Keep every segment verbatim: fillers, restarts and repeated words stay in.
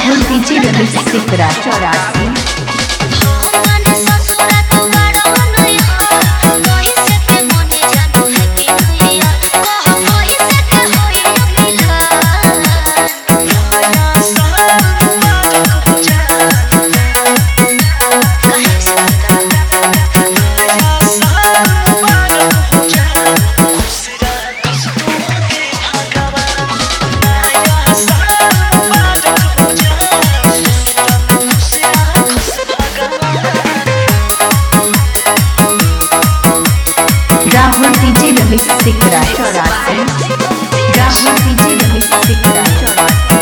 Rahul DJ Ramesh सिकरा चौरासी। Rahul DJ Ramesh सिकरा चौरासी। Rahul DJ Ramesh सिकरा चौरासी।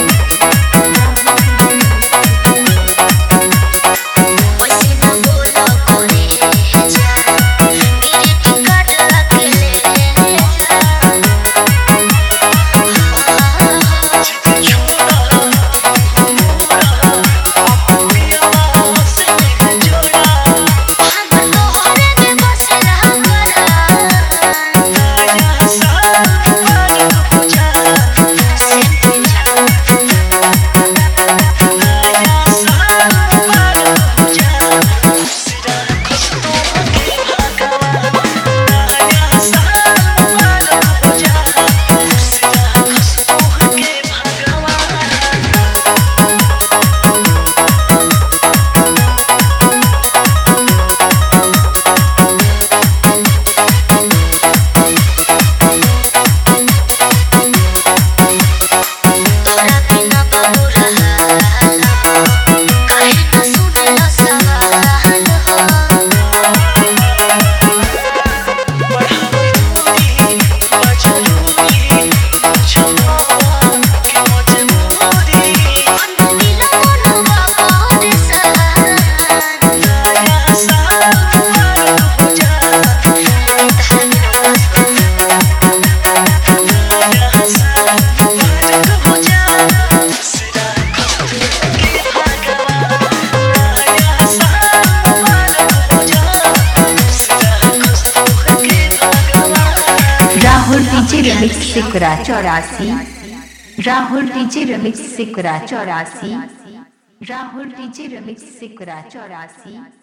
राहुल डीजे रमेश सिकरा चौरासी। राहुल डीजे रमेश सिकरा चौरासी। राहुल डीजे रमेश सिकरा चौरासी।